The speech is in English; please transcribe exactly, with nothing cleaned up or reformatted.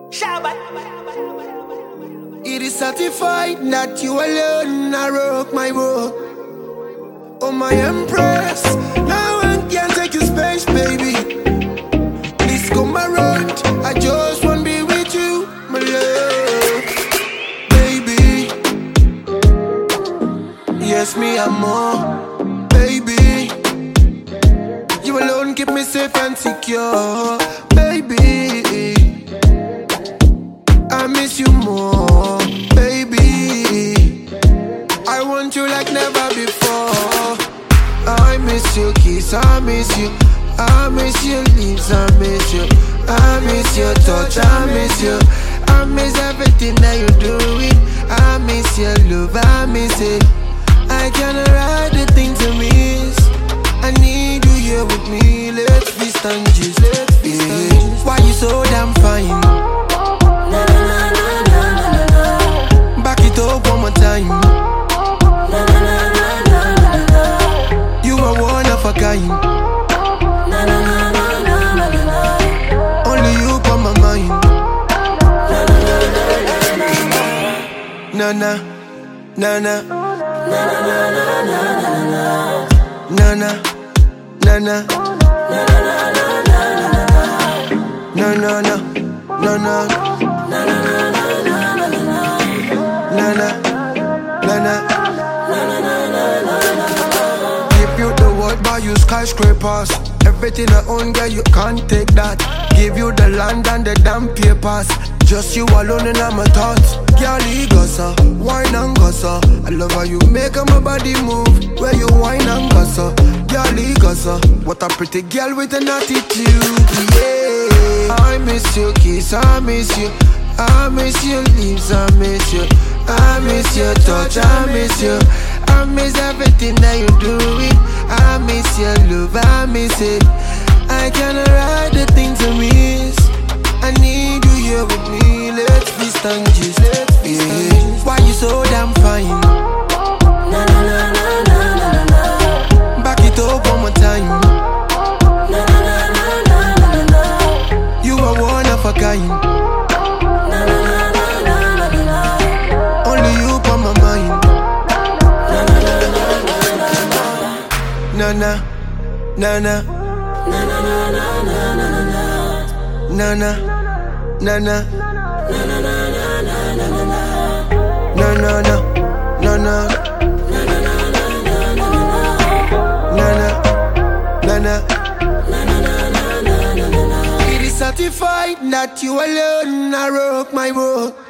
It is certified that you alone I rock my world. Oh my empress, no one can take your space, baby. Please come around, I just wanna be with you, my love. Baby, yes me I'm more, baby. You alone keep me safe and secure, baby. I miss you more, baby. I want you like never before. I miss your kiss, I miss you. I miss your lips, I miss you. I miss your touch, I miss you. I miss everything that you're doing. I miss your love, I miss it. I cannot write the things I miss. I need you here with me. Let's be stanges, let's be stanges. Why you so damn fine? Back it up one more time. You are one of a kind. Only you on my mind. Na na, na na, na na, na na, na na, na na. Nana, nana, give you the world, buy you skyscrapers. Everything I own, girl, you can't take that. Give you the land and the damn papers. Just you alone and I'm a thoughts. Girl, gossa, wine and gossa. I love how you make my body move. Where you wine and gossa. Girl, gossa, what a pretty girl with an attitude. Yeah, I miss your kiss, I miss you. I miss your lips, I miss you. I miss your touch, I miss you. I miss everything that you're doing. I miss your love, I miss it. I cannot write the things I miss. I need you here with me. Let's be stanges, let's be stanges. Why you so damn fine? Na na na na na na na. Back it up one more time. Na na na na na na. You are one of a kind. Na na, na na, na na, na na, na na, na na, na na, na na. It is certified that you alone I rock my world.